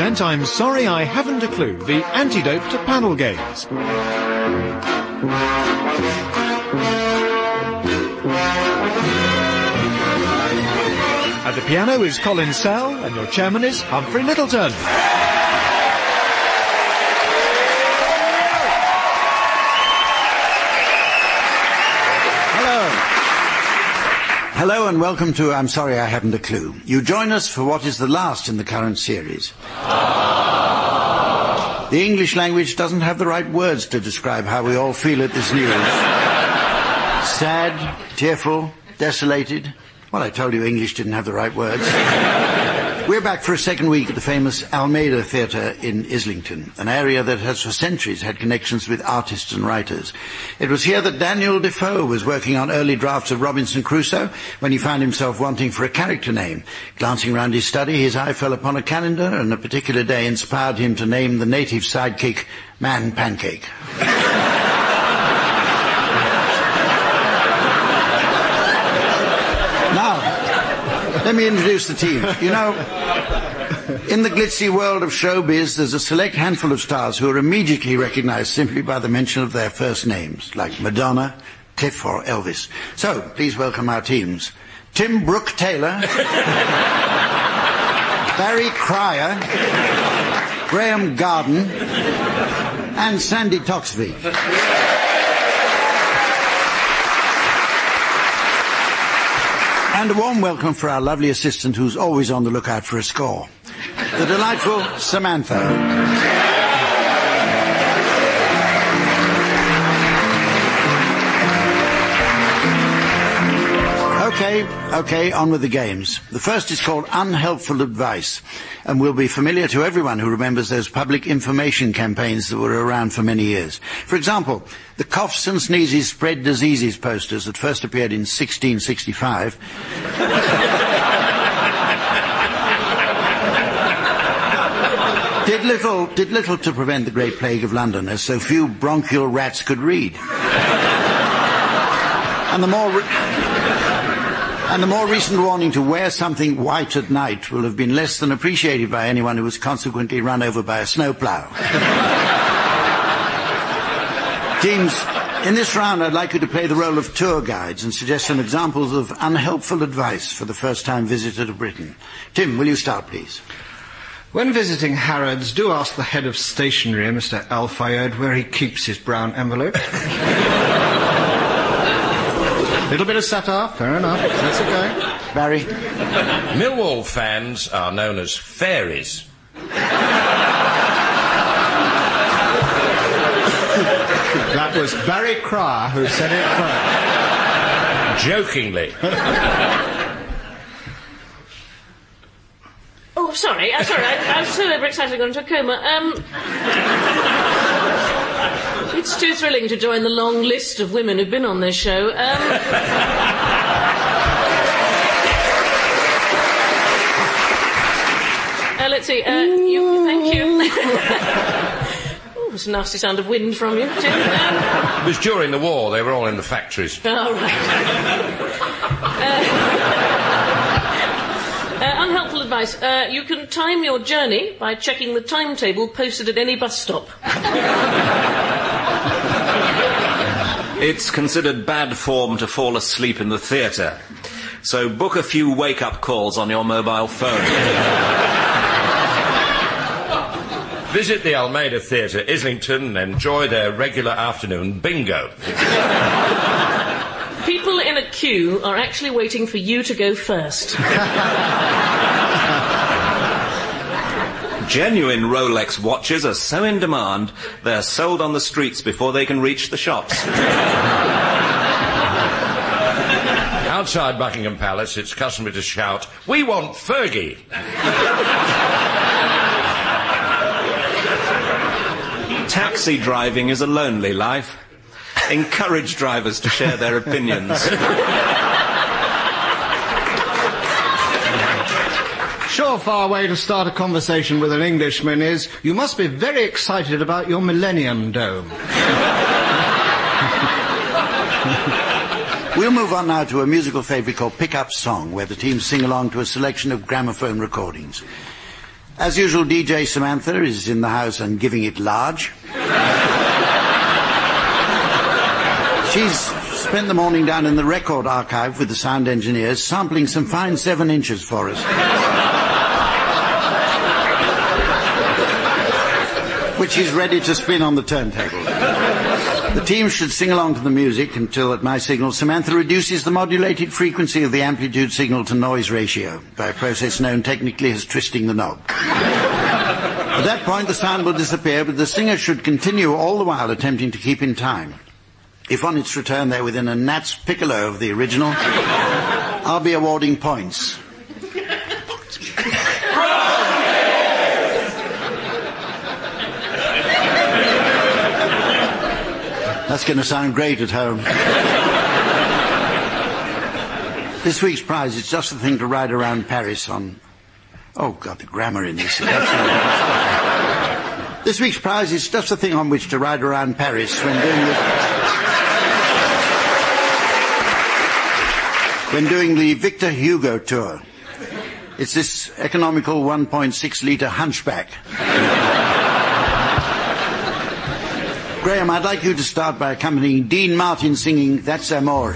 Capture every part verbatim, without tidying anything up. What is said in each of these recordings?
present I'm Sorry I Haven't a Clue, the antidote to panel games. At the piano is Colin Sell, and your chairman is Humphrey Littleton. Hello and welcome to I'm Sorry I Haven't a Clue. You join us for what is the last in the current series. The English language doesn't have the right words to describe how we all feel at this news. Sad, tearful, desolated. Well, I told you English didn't have the right words. We're back for a second week at the famous Almeida Theatre in Islington, an area that has for centuries had connections with artists and writers. It was here that Daniel Defoe was working on early drafts of Robinson Crusoe when he found himself wanting for a character name. Glancing round his study, his eye fell upon a calendar, and a particular day inspired him to name the native sidekick Man Pancake. Let me introduce the team. You know, in the glitzy world of showbiz, there's a select handful of stars who are immediately recognized simply by the mention of their first names, like Madonna, Cliff, or Elvis. So, please welcome our teams. Tim Brooke Taylor, Barry Cryer, Graham Garden, and Sandy Toxvig. And a warm welcome for our lovely assistant who's always on the lookout for a score. The delightful Samantha. Okay, okay, on with the games. The first is called Unhelpful Advice, and will be familiar to everyone who remembers those public information campaigns that were around for many years. For example, the Coughs and Sneezes Spread Diseases posters that first appeared in sixteen sixty-five. did little, did little to prevent the Great Plague of London, as so few bronchial rats could read. And the more... Re- And the more recent warning to wear something white at night will have been less than appreciated by anyone who was consequently run over by a snowplow. Teams, in this round I'd like you to play the role of tour guides and suggest some examples of unhelpful advice for the first-time visitor to Britain. Tim, will you start, please? When visiting Harrods, do ask the head of stationery, Mister Al Fayed, where he keeps his brown envelope. Little bit of satire, fair enough. That's okay. Barry? Millwall fans are known as fairies. That was Barry Cryer who said it first. Jokingly. Oh, sorry, I'm sorry, I, I was so overexcited I got into a coma. Um... It's too thrilling to join the long list of women who've been on this show. Um, uh, let's see. Uh, you, thank you. Oh, it's a nasty sound of wind from you, Tim. Um, it was during the war. They were all in the factories. Oh, right. uh, uh, unhelpful advice. Uh, you can time your journey by checking the timetable posted at any bus stop. It's considered bad form to fall asleep in the theatre, so book a few wake-up calls on your mobile phone. Visit the Almeida Theatre, Islington, and enjoy their regular afternoon bingo. People in a queue are actually waiting for you to go first. Genuine Rolex watches are so in demand, they're sold on the streets before they can reach the shops. Outside Buckingham Palace, it's customary to shout, "We want Fergie!" Taxi driving is a lonely life. Encourage drivers to share their opinions. Surefire way to start a conversation with an Englishman is, you must be very excited about your Millennium Dome. We'll move on now to a musical favourite called Pick Up Song, where the teams sing along to a selection of gramophone recordings. As usual, D J Samantha is in the house and giving it large. She's spent the morning down in the record archive with the sound engineers, sampling some fine seven inches for us. Which she's ready to spin on the turntable. The team should sing along to the music until, at my signal, Samantha reduces the modulated frequency of the amplitude signal to noise ratio by a process known technically as twisting the knob. At that point, the sound will disappear, but the singer should continue all the while attempting to keep in time. If on its return they're within a gnat's piccolo of the original, I'll be awarding points. That's going to sound great at home. This week's prize is just the thing to ride around Paris on... Oh, God, the grammar in this is absolutely... This week's prize is just the thing on which to ride around Paris when doing the... when doing the Victor Hugo tour. It's this economical one point six litre hunchback. Graham, I'd like you to start by accompanying Dean Martin singing That's Amore.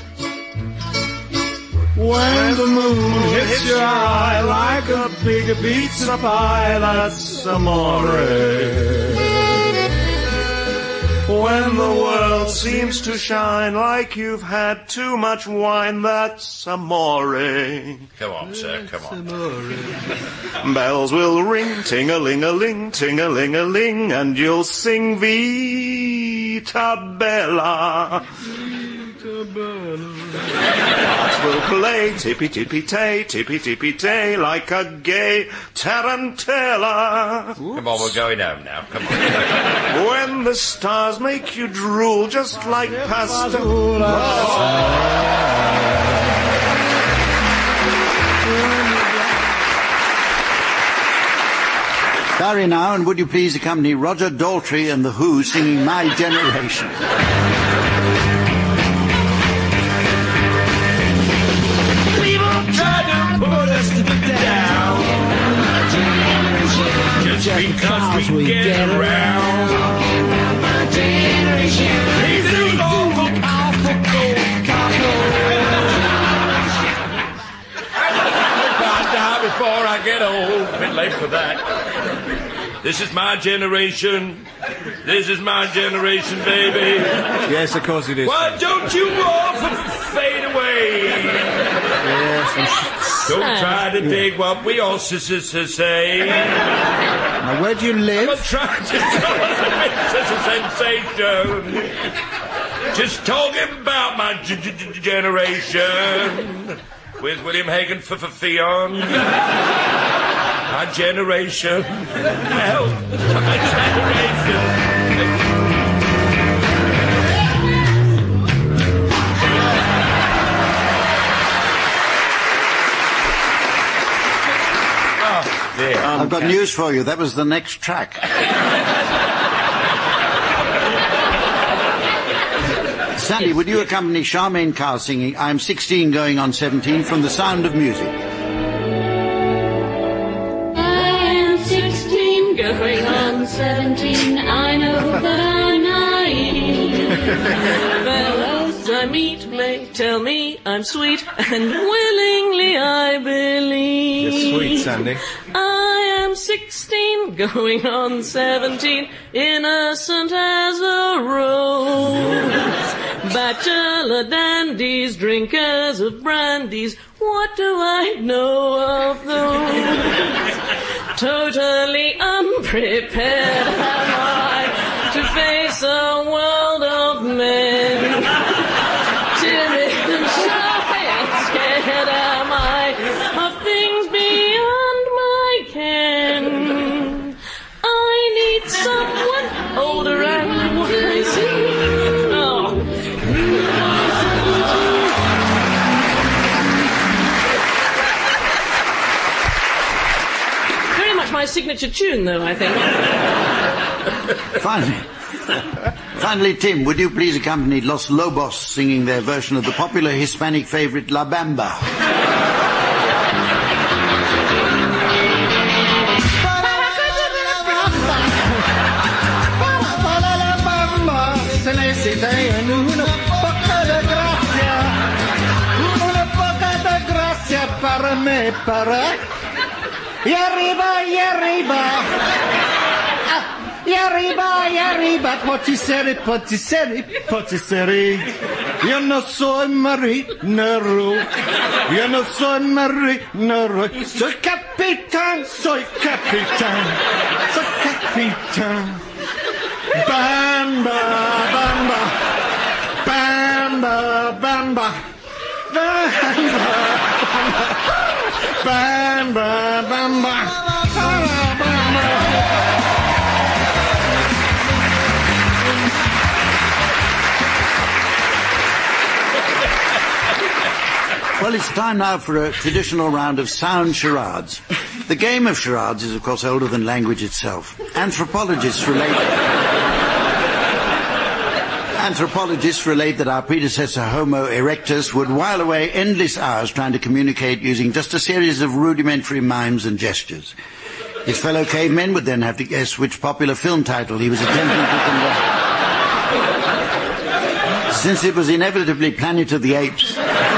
When the moon hits your eye like a big pizza pie, that's amore. When the world seems to shine like you've had too much wine, that's amore. Come on, sir, come on. Bells will ring, ting-a-ling-a-ling, ting-a-ling-a-ling, and you'll sing Vita Bella. Hearts will play tippy-tippy-tay, tippy-tippy-tay, like a gay tarantella. Come on, we're going home now, come on. When the stars make you drool just like pasta. Barry now, and would you please accompany Roger Daltrey and The Who singing My Generation. Put us down just because we get around. My generation. Please do go for powerful I'll die before I get old. A bit late for that. This is my generation. This is my generation, baby. Yes, of course it is. Why don't you all fade away? Yes, Don't try to dig what we all say. now, where do you live? I'm trying to make such a sensation. Just talking about my g- g- generation. Where's William Hagen for Theon? My generation. Help. My generation. Um, I've got news for you. That was the next track. Sandy, would you accompany Charmaine Carr singing I'm sixteen going on seventeen from The Sound of Music? I am sixteen going on seventeen. I know that I'm naive. Fellows I meet may tell me I'm sweet, and willingly I believe. You're sweet, Sandy. I am sixteen, going on seventeen, innocent as a rose. Bachelor dandies, drinkers of brandies, what do I know of those? Totally unprepared am I to face a world of men. Timid and shy and scared am I of things beyond my ken. I need someone older and wiser. Oh. Very much my signature tune, though, I think. Finally. Finally, Tim, would you please accompany Los Lobos singing their version of the popular Hispanic favourite La Bamba? necesité una poca de gracia, una poca de gracia para me para. Y arriba, y arriba. Y arriba, y arriba, poticeri, poticeri, poticeri. Yo no soy marinero, yo no soy marinero. Soy capitán, soy capitán, soy capitán. Bamba, bamba, bamba, bamba, bamba, bamba, bamba, bamba. Well, it's time now for a traditional round of sound charades. The game of charades is, of course, older than language itself. Anthropologists relate... Anthropologists relate that our predecessor, Homo erectus, would while away endless hours trying to communicate using just a series of rudimentary mimes and gestures. His fellow cavemen would then have to guess which popular film title he was attempting to convey. Since it was inevitably Planet of the Apes...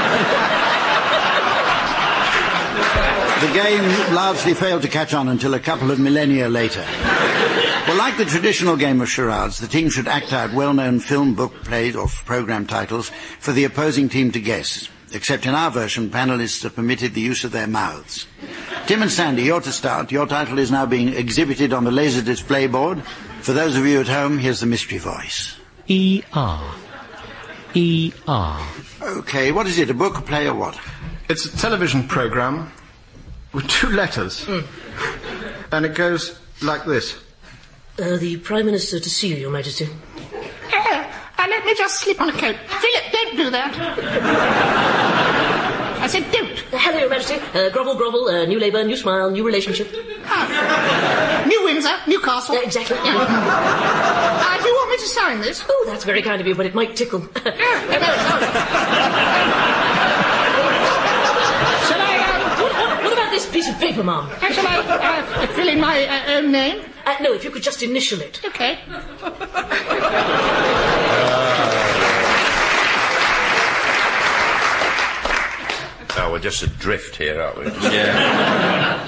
The game largely failed to catch on until a couple of millennia later. Well, like the traditional game of charades, the team should act out well-known film, book, play, or program titles for the opposing team to guess. Except in our version, panelists are permitted the use of their mouths. Tim and Sandy, you're to start. Your title is now being exhibited on the laser display board. For those of you at home, here's the mystery voice. E R. E R. Okay, what is it, a book, a play, or what? It's a television program with two letters. Mm. And it goes like this. Uh, the Prime Minister to see you, Your Majesty. Uh, uh, let me just slip on a coat. Philip, don't do that. I said don't. Uh, hello, Your Majesty. Uh, grovel, grovel, uh, new Labour, new smile, new relationship. Ah. New Windsor, Newcastle. Uh, exactly. Yeah. uh, do you want me to sign this? Oh, that's very kind of you, but it might tickle. uh, no, no. Shall I, um... What, what, what about this piece of paper, Ma'am? Uh, shall I uh, fill in my uh, own name? Uh, no, if you could just initial it. Okay. Oh, we're just adrift here, aren't we? Yeah.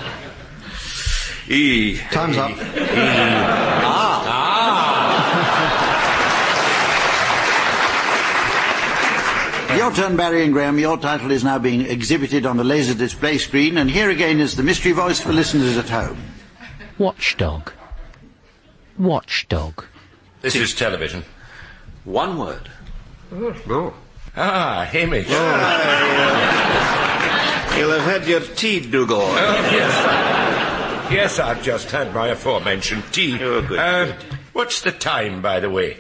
E. Time's up. E. Ah. Ah. Your turn, Barry and Graham. Your title is now being exhibited on the laser display screen, and here again is the mystery voice for listeners at home. Watchdog. Watchdog. This is television. One word. Oh. Ah, image. Oh. You'll have had your tea, Dougal. Oh, yes. Yes, I've just had my aforementioned tea. Oh, good, uh, good. What's the time, by the way?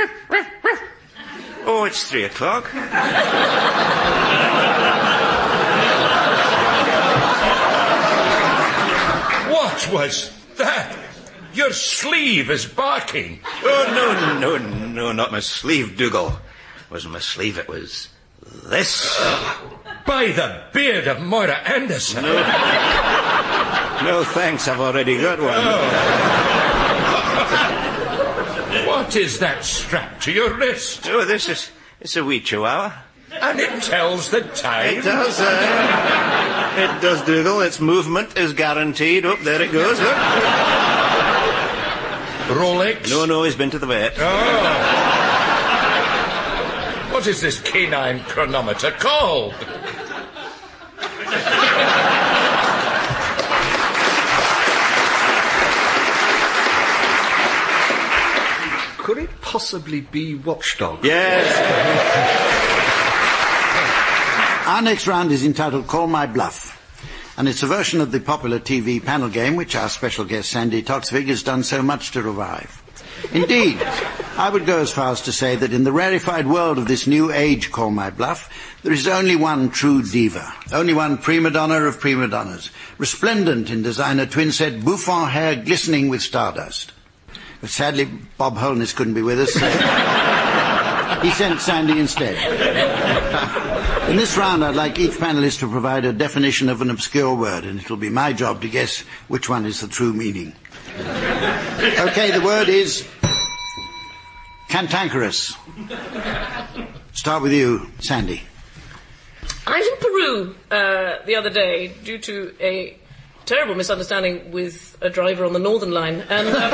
Oh, it's three o'clock. What was that? Your sleeve is barking. Oh, no, no, no, not my sleeve, Dougal. It wasn't my sleeve, it was this. By the beard of Moira Anderson. No, no thanks, I've already got one. Oh. What is that strapped to your wrist? Oh, this is... It's a wee chihuahua. And it tells the time? It does, uh... It does, Dougal. Its movement is guaranteed. Oh, there it goes, look. Rolex? No, no, he's been to the vet. Oh. What is this canine chronometer called? Could it possibly be Watchdog? Yes. Our next round is entitled Call My Bluff, and it's a version of the popular T V panel game which our special guest Sandy Toksvig has done so much to revive. Indeed, I would go as far as to say that in the rarefied world of this new age Call My Bluff, there is only one true diva, only one prima donna of prima donnas, resplendent in designer twin-set bouffant hair glistening with stardust. But sadly, Bob Holness couldn't be with us, so he sent Sandy instead. In this round, I'd like each panelist to provide a definition of an obscure word, and it'll be my job to guess which one is the true meaning. Okay, the word is Cantankerous. Start with you, Sandy. I was in Peru uh, the other day due to a terrible misunderstanding with a driver on the Northern Line, and um,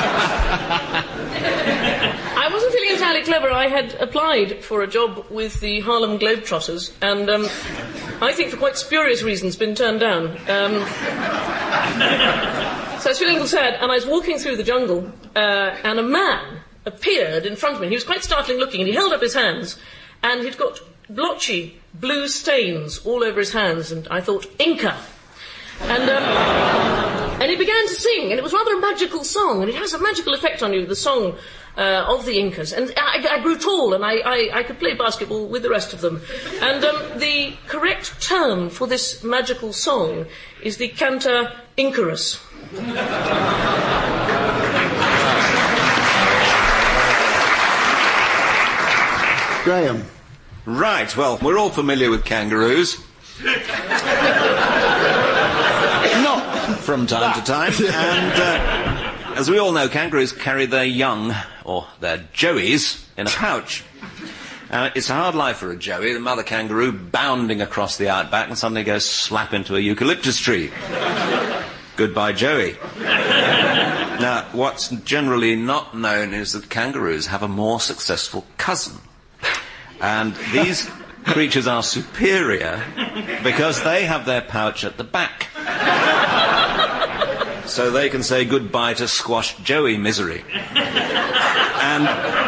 I wasn't feeling entirely clever. I had applied for a job with the Harlem Globetrotters, and um, I think for quite spurious reasons been turned down. Um, so I was feeling a little sad, and I was walking through the jungle, uh, and a man appeared in front of me. He was quite startling looking, and he held up his hands, and he'd got blotchy blue stains all over his hands, and I thought, Inca. And, um, and he began to sing, and it was rather a magical song, and it has a magical effect on you, the song uh, of the Incas. And I, I grew tall, and I, I, I could play basketball with the rest of them. And um, the correct term for this magical song is the Canta Incarus. Graham. Right, well, we're all familiar with kangaroos. Not from time to time. And uh, as we all know, kangaroos carry their young, or their joeys, in a pouch. Uh, it's a hard life for a joey, the mother kangaroo bounding across the outback and suddenly goes slap into a eucalyptus tree. Goodbye, Joey. Now, what's generally not known is that kangaroos have a more successful cousin. And these creatures are superior because they have their pouch at the back. So they can say goodbye to squashed Joey misery. And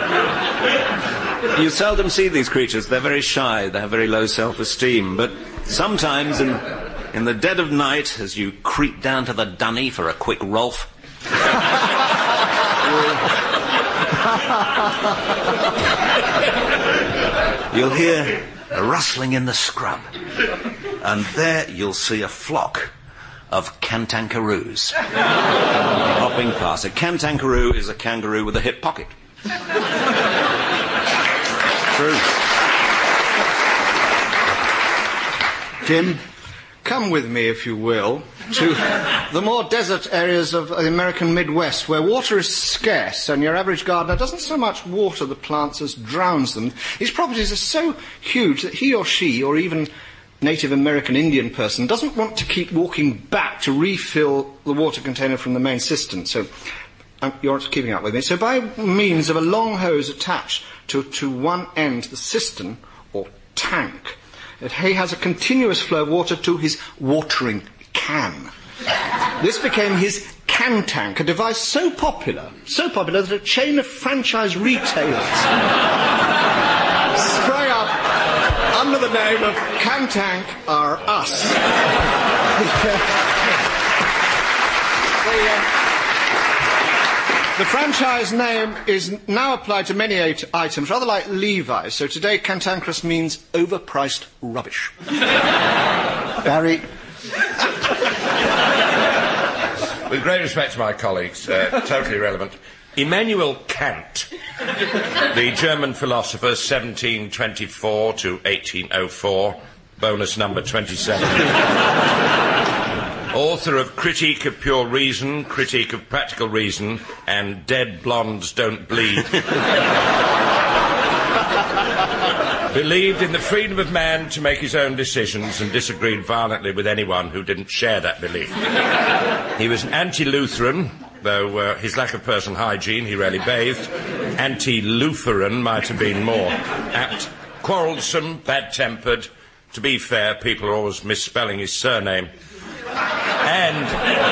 you seldom see these creatures. They're very shy. They have very low self-esteem. But sometimes in, in the dead of night, as you creep down to the dunny for a quick Rolf, you'll hear a rustling in the scrub, and there you'll see a flock of cantankeroos hopping past. A cantankeroo is a kangaroo with a hip pocket. True. Jim, come with me, if you will, to the more desert areas of the American Midwest, where water is scarce and your average gardener doesn't so much water the plants as drowns them. His properties are so huge that he or she, or even Native American Indian person, doesn't want to keep walking back to refill the water container from the main cistern. So um, you're keeping up with me. So by means of a long hose attached to, to one end, the cistern or tank, that he has a continuous flow of water to his watering can. This became his can tank, a device so popular, so popular that a chain of franchise retailers sprang up under the name of Can Tank Are Us. the, uh, the franchise name is now applied to many it- items, rather like Levi's. So today, cantankerous means overpriced rubbish. Barry. With great respect to my colleagues, uh, totally irrelevant. Immanuel Kant, the German philosopher, seventeen twenty-four to eighteen oh four, bonus number twenty-seven. Author of Critique of Pure Reason, Critique of Practical Reason, and Dead Blondes Don't Bleed. Believed in the freedom of man to make his own decisions and disagreed violently with anyone who didn't share that belief. He was an anti-Lutheran, though uh, his lack of personal hygiene, he rarely bathed. Anti-Lutheran might have been more apt. Quarrelsome, bad-tempered. To be fair, people are always misspelling his surname. And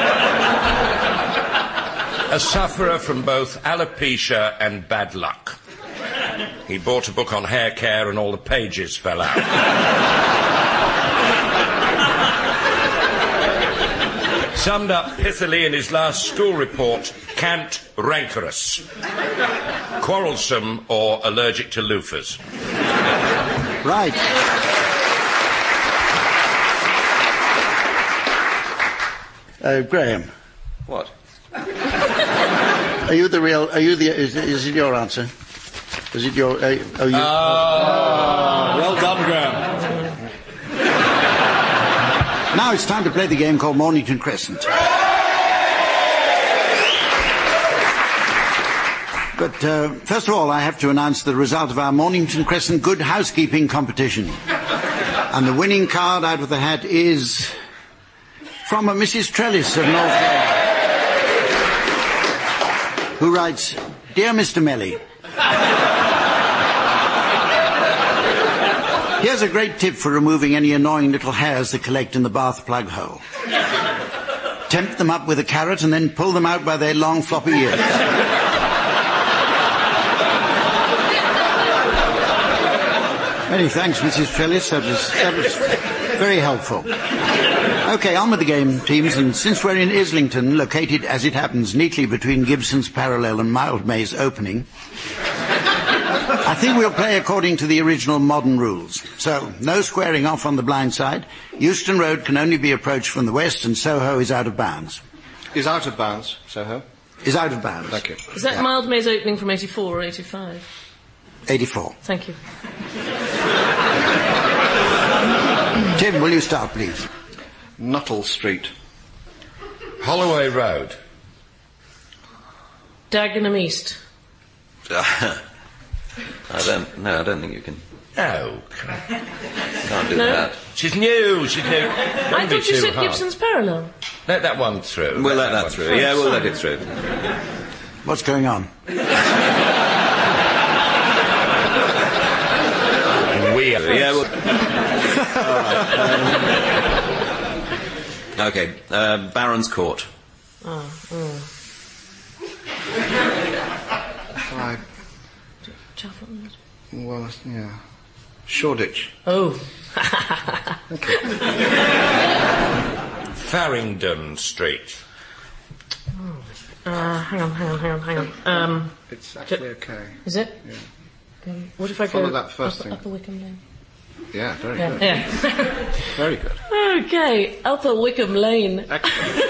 a sufferer from both alopecia and bad luck. He bought a book on hair care and all the pages fell out. Summed up pithily in his last school report, Kant rancorous. Quarrelsome or allergic to loafers. Right. Uh, Graham. What? Are you the real... Are you the... Is, is it your answer? Is it your... Uh, are you... Oh, well done, Graham. Now it's time to play the game called Mornington But uh, first of all, I have to announce the result of our Mornington Crescent Good Housekeeping competition. And the winning card out of the hat is from a Missus Trellis of Northgate, who writes, Dear Mister Melly, here's a great tip for removing any annoying little hairs that collect in the bath plug hole. Tempt them up with a carrot and then pull them out by their long floppy ears. Many thanks, Missus Trellis. That was, that was very helpful. OK, on with the game, teams. And since we're in Islington, located, as it happens, neatly between Gibson's Parallel and Mildmay's Opening, I think we'll play according to the original modern rules. So, no squaring off on the blind side. Euston Road can only be approached from the west, and Soho is out of bounds. Is out of bounds, Soho? Is out of bounds. Thank you. Is that Yeah. Mildmay's Opening from eighty-four or eighty-five? eighty-four. Thank you. Tim, will you start, please? Nuttall Street. Holloway Road. Dagenham East. I don't, no, I don't think you can. Oh, Can't do No? that. she's new, she's new. I Don't be thought you too said hard. Gibson's Parallel. Let that one through. We'll let that one through. Yeah, we'll let it through. What's going on? We are. Yeah, well... All right. Um, OK, uh, Baron's Court. Oh, oh. I, Chalfont. well, yeah. Shoreditch. Oh. Farringdon Street. Uh, hang on, hang on, hang on, hang on. Um, It's actually okay. is it? Yeah. Um, what if I Follow go that first up, thing. Upper Wickham Lane? Yeah, very Yeah, good. yeah. Very good. Okay, Upper Wickham Lane. Excellent.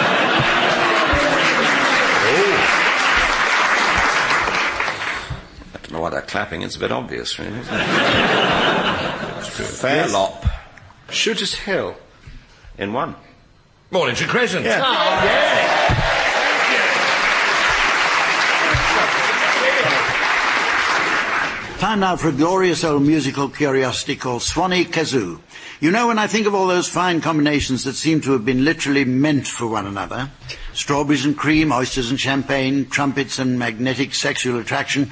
I don't know why they're clapping, it's a bit obvious, really, isn't it? Fairlop. Shooters Hill. In one. Mornington Crescent. Yeah. Time now for a glorious old musical curiosity called Swanee Kazoo. You know, when I think of all those fine combinations that seem to have been literally meant for one another, strawberries and cream, oysters and champagne, trumpets and magnetic sexual attraction,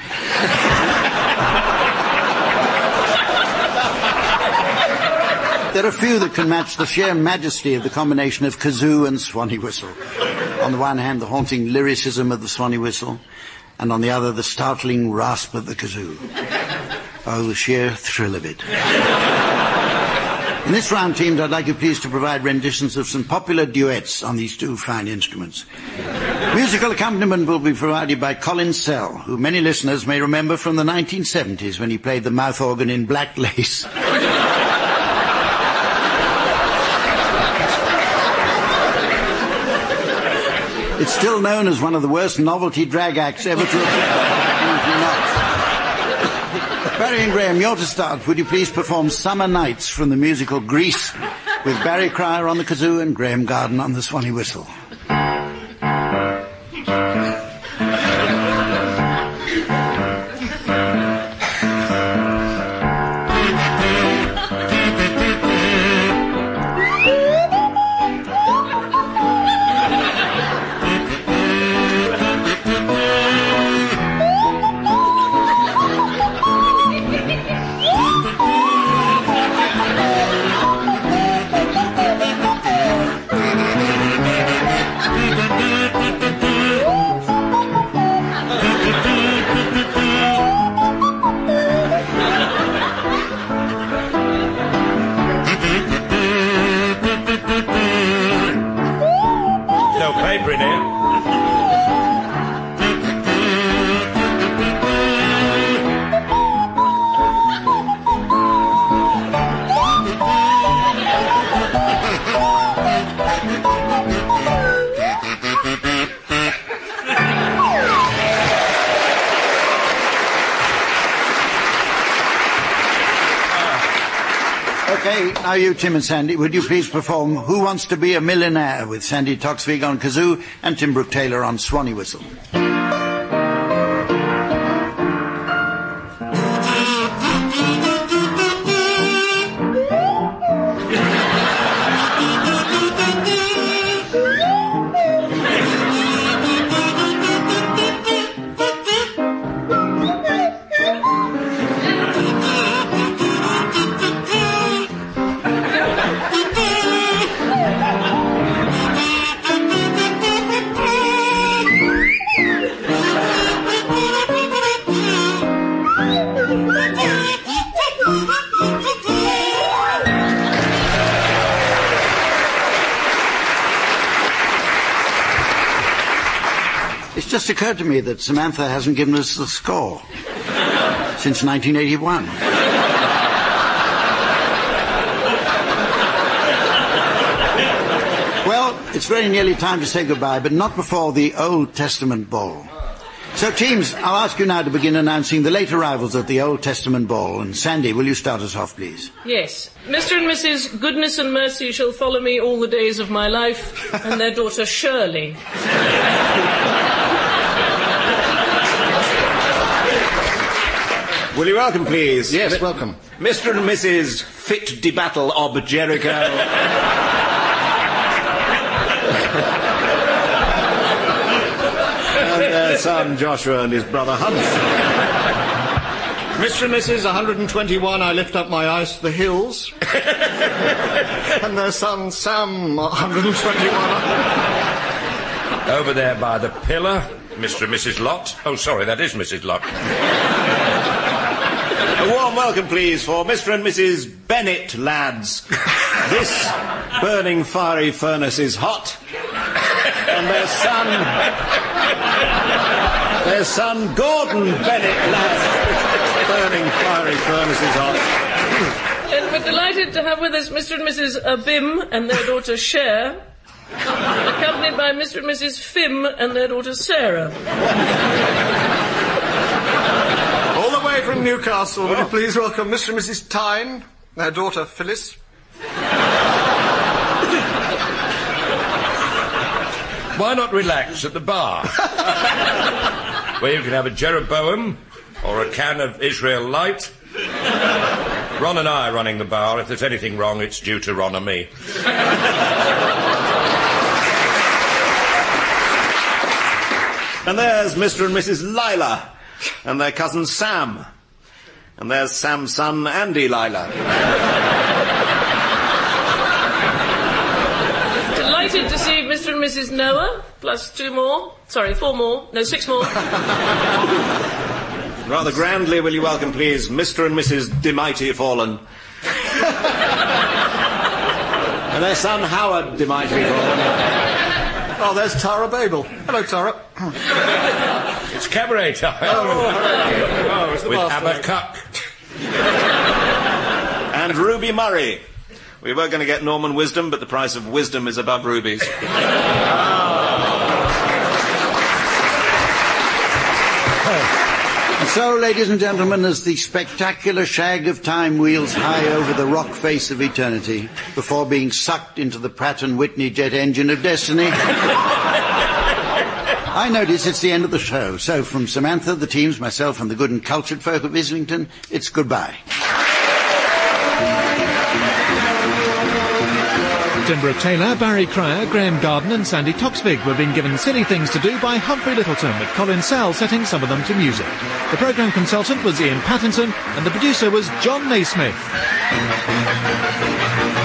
there are few that can match the sheer majesty of the combination of kazoo and Swanee whistle. On the one hand, the haunting lyricism of the Swanee whistle, and on the other, the startling rasp of the kazoo. Oh, the sheer thrill of it. In this round, teams, I'd like you please to provide renditions of some popular duets on these two fine instruments. Musical accompaniment will be provided by Colin Sell, who many listeners may remember from the nineteen seventies when he played the mouth organ in Black Lace. It's still known as one of the worst novelty drag acts ever to appear. Barry and Graham, you're to start. Would you please perform Summer Nights from the musical Grease, with Barry Cryer on the kazoo and Graham Garden on the Swanee whistle. No paper in here. Okay, now you, Tim and Sandy, would you please perform Who Wants to Be a Millionaire with Sandy Toksvig on kazoo and Tim Brooke Taylor on Swanee whistle. It's just occurred to me that Samantha hasn't given us the score since nineteen eighty-one. Well, it's very nearly time to say goodbye, but not before the Old Testament Ball. So, teams, I'll ask you now to begin announcing the late arrivals at the Old Testament Ball. And Sandy, will you start us off, please? Yes. Mister and Missus Goodness and Mercy shall follow me all the days of my life, and their daughter Shirley. Will you welcome, please? Yes, welcome. Mister and Missus Fit de Battle ob Jericho. And their son Joshua and his brother Humph. Mister and Missus one hundred twenty-one, I lift up my eyes to the hills. And their son Sam, one hundred twenty-one. Over there by the pillar, Mister and Missus Lot. Oh, sorry, that is Missus Lot. A warm welcome, please, for Mister and Missus Bennett, lads. This burning fiery furnace is hot. And their son... Their son Gordon Bennett, lads. This burning fiery furnace is hot. And we're delighted to have with us Mister and Missus Abim and their daughter Cher, accompanied by Mister and Missus Fim and their daughter Sarah. All the way from Newcastle, would you please welcome Mister and Missus Tyne, their daughter Phyllis. Why not relax at the bar? Where you can have a Jeroboam or a can of Israel Light. Ron and I are running the bar. If there's anything wrong, it's due to Ron and me. And there's Mister and Missus Lila. And their cousin Sam. And there's Sam's son Andy Lila. Delighted to see Mister and Missus Noah, plus two more. Sorry, four more. No, six more. Rather grandly, will you welcome, please, Mister and Missus DeMighty Fallen. And their son Howard DeMighty Fallen. Oh, there's Tara Babel. Hello, Tara. It's cabaret time. Oh, oh, it's the with master. Abba Cuck. And Ruby Murray. We were going to get Norman Wisdom, but the price of wisdom is above rubies. And so, ladies and gentlemen, as the spectacular shag of time wheels high over the rock face of eternity before being sucked into the Pratt and Whitney jet engine of destiny, I notice it's the end of the show. So from Samantha, the teams, myself and the good and cultured folk of Islington, it's goodbye. Edinburgh Taylor, Barry Cryer, Graham Garden and Sandy Toksvig were being given silly things to do by Humphrey Littleton, with Colin Sell setting some of them to music. The programme consultant was Ian Pattinson and the producer was John Naismith.